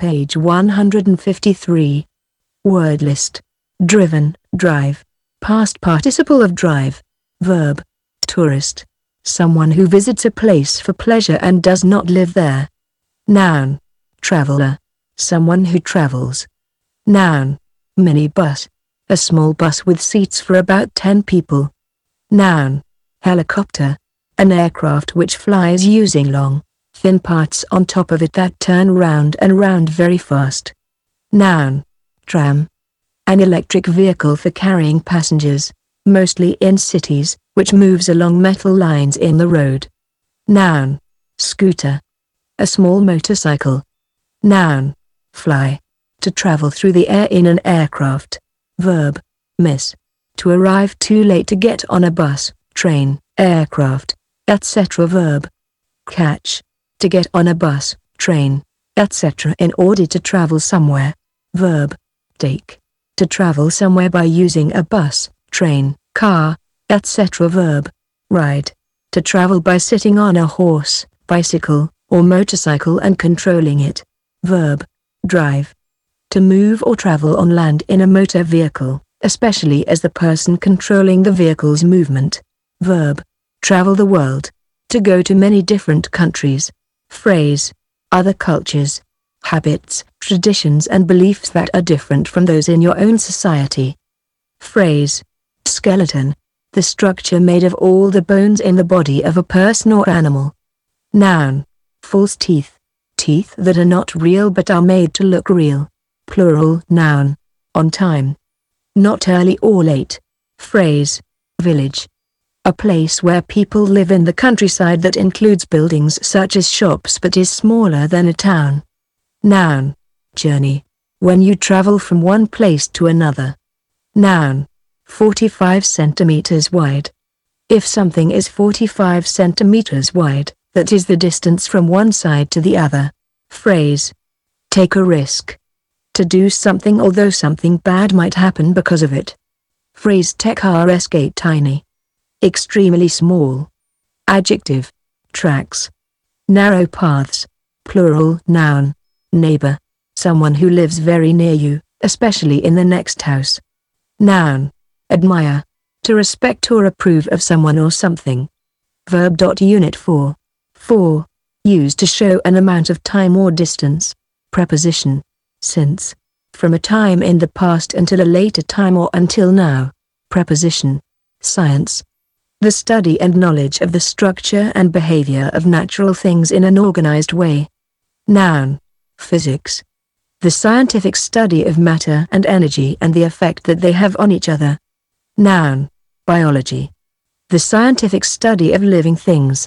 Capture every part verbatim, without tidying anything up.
Page one hundred fifty-three. Word list. Driven, drive. Past participle of drive. Verb. Tourist. Someone who visits a place for pleasure and does not live there. Noun. Traveler. Someone who travels. Noun. Minibus. A small bus with seats for about ten people. Noun. Helicopter. An aircraft which flies using long, thin parts on top of it that turn round and round very fast. Noun. Tram. An electric vehicle for carrying passengers, mostly in cities, which moves along metal lines in the road. Noun. Scooter. A small motorcycle. Noun. Fly. To travel through the air in an aircraft. Verb. Miss. To arrive too late to get on a bus, train, aircraft, et cetera. Verb. Catch. To get on a bus, train, et cetera in order to travel somewhere. Verb. Take. To travel somewhere by using a bus, train, car, et cetera. Verb. Ride. To travel by sitting on a horse, bicycle, or motorcycle and controlling it. Verb. Drive. To move or travel on land in a motor vehicle, especially as the person controlling the vehicle's movement. Verb. Travel the world. To go to many different countries. Phrase. Other cultures. Habits, traditions and beliefs that are different from those in your own society. Phrase. Skeleton. The structure made of all the bones in the body of a person or animal. Noun. False teeth. Teeth that are not real but are made to look real. Plural. Noun. On time. Not early or late. Phrase. Village. A place where people live in the countryside that includes buildings such as shops but is smaller than a town. Noun. Journey. When you travel from one place to another. Noun. forty-five centimeters wide. If something is forty-five centimeters wide, that is the distance from one side to the other. Phrase. Take a risk. To do something although something bad might happen because of it. Phrase. Take a risk. Tiny. Extremely small. Adjective. Tracks. Narrow paths. Plural. Noun. Neighbor. Someone who lives very near you, especially in the next house. Noun. Admire. To respect or approve of someone or something. Verb. Unit four. four. Used to show an amount of time or distance. Preposition. Since. From a time in the past until a later time or until now. Preposition. Science. The study and knowledge of the structure and behavior of natural things in an organized way. Noun. Physics. The scientific study of matter and energy and the effect that they have on each other. Noun. Biology. The scientific study of living things.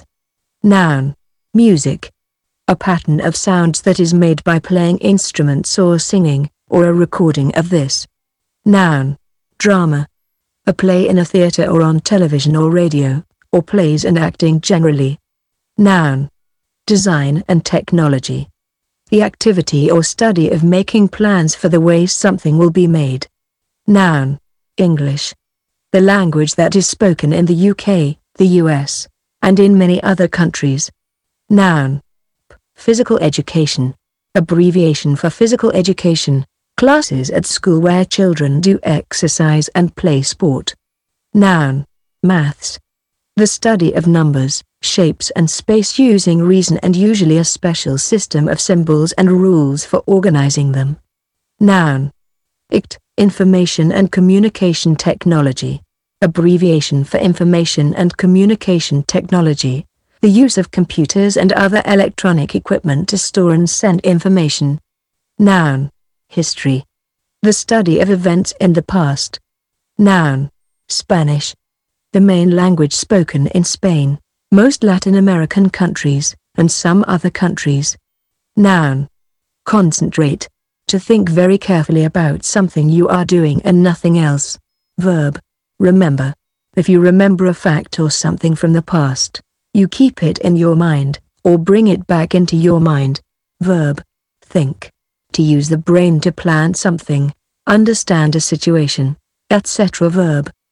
Noun. Music. A pattern of sounds that is made by playing instruments or singing, or a recording of this. Noun. Drama. A play in a theater or on television or radio, or plays and acting generally. Noun. Design and technology. The activity or study of making plans for the way something will be made. Noun. English. The language that is spoken in the U K, the U S, and in many other countries. Noun. Physical education. Abbreviation for physical education. Classes at school where children do exercise and play sport. Noun. Maths. The study of numbers, shapes and space using reason and usually a special system of symbols and rules for organizing them. Noun. I C T. Information and Communication Technology. Abbreviation for Information and Communication Technology. The use of computers and other electronic equipment to store and send information. Noun. History. The study of events in the past. Noun. Spanish. The main language spoken in Spain, most Latin American countries, and some other countries. Noun. Concentrate. To think very carefully about something you are doing and nothing else. Verb. Remember. If you remember a fact or something from the past, you keep it in your mind, or bring it back into your mind. Verb. Think. To use the brain to plan something, understand a situation, et cetera. Verb.